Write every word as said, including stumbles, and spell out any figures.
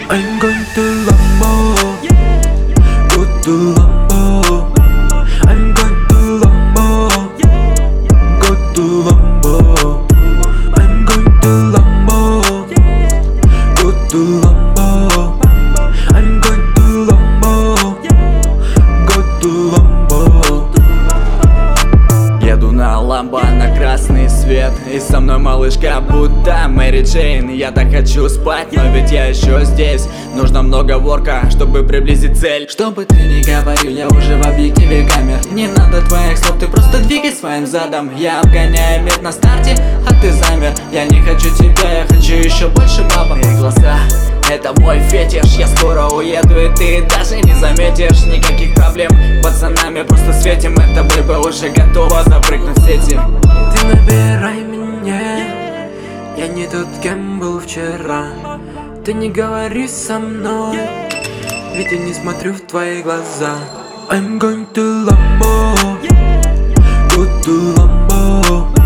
I'm going to Lambo, go to Lambo. I'm going to Lambo, go to Lambo. I'm going to Lambo, go to Lambo. I'm going to Lambo, go to Lambo. Еду на ламбо на красный свет, и со мной малышка будто Мэри Джейн. Я так хочу спать, но ведь я еще здесь. Нужно много ворка, чтобы приблизить цель. Что бы ты ни говорил, я уже в объективе камер. Не надо твоих слов, ты просто двигай своим задом. Я обгоняю мир на старте, а ты замер. Я не хочу тебя, я хочу еще больше бабок. Твои глаза — это мой фетиш. Я скоро уеду, и ты даже не заметишь. Никаких проблем, пацанами просто светим. Эта бэйба уже готова запрыгнуть в сети. Ты набирай меня, я не тот, кем был вчера. Ты не говори со мной, ведь я не смотрю в твои глаза. I'm going to Lambo, go to Lambo.